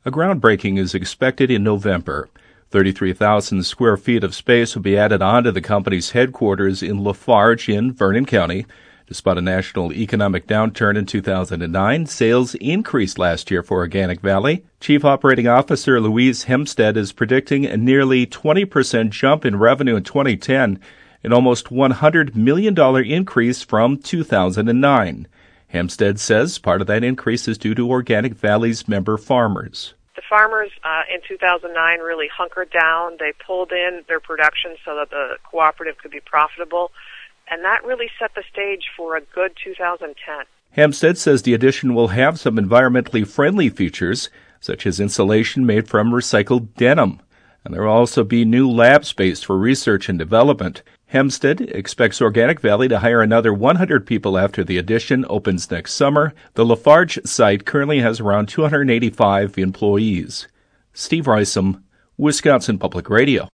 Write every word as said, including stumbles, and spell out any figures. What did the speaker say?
A groundbreaking is expected in November. thirty-three thousand square feet of space will be added onto the company's headquarters in Lafarge in Vernon County. Despite a national economic downturn in two thousand nine, sales increased last year for Organic Valley. Chief Operating Officer Louise Hempstead is predicting a nearly twenty percent jump in revenue in twenty ten, an almost one hundred million dollars increase from two thousand nine. Hempstead says part of that increase is due to Organic Valley's member farmers. The farmers uh, in two thousand nine really hunkered down. They pulled in their production so that the cooperative could be profitable, and that really set the stage for a good two thousand ten. Hempstead says the addition will have some environmentally friendly features, such as insulation made from recycled denim, and there will also be new lab space for research and development. Hempstead expects Organic Valley to hire another one hundred people after the addition opens next summer. The Lafarge site currently has around two hundred eighty-five employees. Steve Rysam, Wisconsin Public Radio.